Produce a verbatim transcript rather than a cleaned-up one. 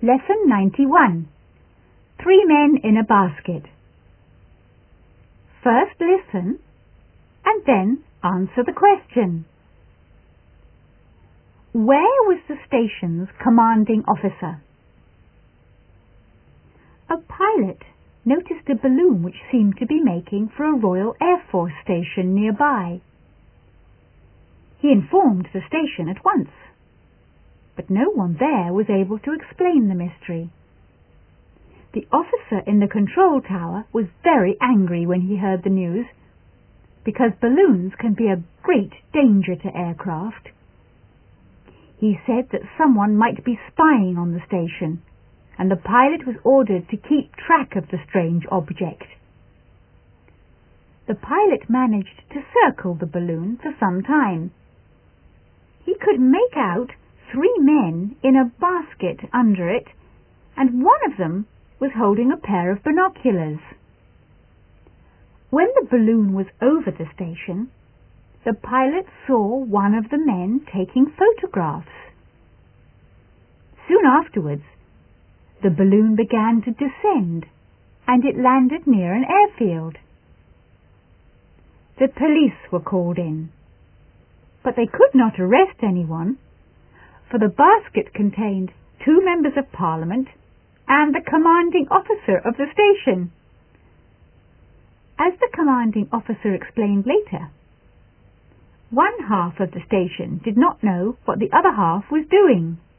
Lesson ninety-one. Three men in a basket. First listen and then answer the question. Where was the station's commanding officer? A pilot noticed a balloon which seemed to be making for a Royal Air Force station nearby. He informed the station at once, but no one there was able to explain the mystery. The officer in the control tower was very angry when he heard the news, because balloons can be a great danger to aircraft. He said that someone might be spying on the station, and the pilot was ordered to keep track of the strange object. The pilot managed to circle the balloon for some time. He could make out three men in a basket under it, and one of them was holding a pair of binoculars. When the balloon was over the station, the pilot saw one of the men taking photographs. Soon afterwards, the balloon began to descend, and it landed near an airfield. The police were called in, but they could not arrest anyone, for the basket contained two members of Parliament and the commanding officer of the station. As the commanding officer explained later, one half of the station did not know what the other half was doing.